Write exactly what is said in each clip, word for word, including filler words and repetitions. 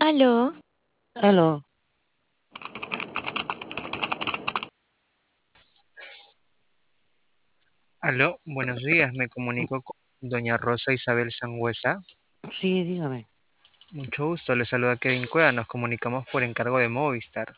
Aló, Aló, Aló, buenos días. Me comunico con doña Rosa Isabel Sangüesa. sí, dígame. Mucho gusto. Le saluda Kevin Cueva. Nos comunicamos por encargo de Movistar.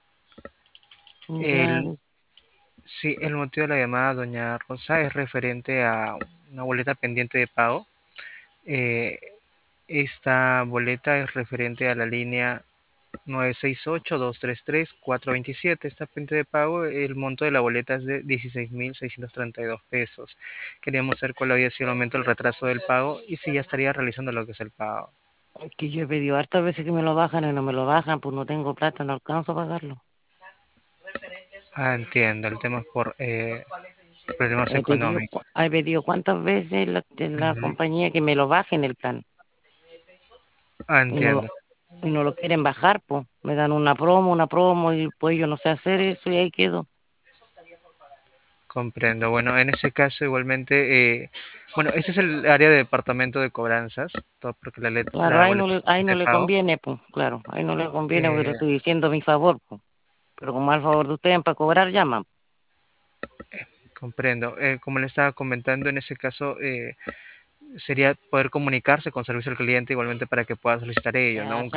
Ya, El, sí, el motivo de la llamada, doña Rosa, es referente a una boleta pendiente de pago. Eh, Esta boleta es referente a la línea nueve seis ocho, dos tres tres, cuatro dos siete. Esta pendiente de pago, el monto de la boleta es de dieciséis mil seiscientos treinta y dos pesos. Queríamos saber cuál había sido el aumento del retraso del pago y si ya estaría realizando lo que es el pago. es que yo he pedido hartas veces que me lo bajan y no me lo bajan, pues no tengo plata, no alcanzo a pagarlo. Ah, entiendo, el tema es por eh, problemas He pedido, económicos. cu- he pedido cuántas veces la, en la Ujú. compañía que me lo bajen el plan Ah, y no lo, entiendo, y no lo quieren bajar, pues me dan una promo, una promo y pues yo no sé hacer eso y ahí quedo. comprendo. Bueno, en ese caso igualmente, eh, bueno, este es el área de departamento de cobranzas, todo porque la, let- Claro, la ahí no boleta le, ahí no de le pago. conviene, pues, claro, ahí no le conviene porque le eh, estoy diciendo mi favor, pues. Pero como al favor de ustedes para cobrar, llaman. Comprendo. Eh, como le estaba comentando, en ese caso eh, sería poder comunicarse con servicio al cliente igualmente para que pueda solicitar ello, ¿no? Ya, Un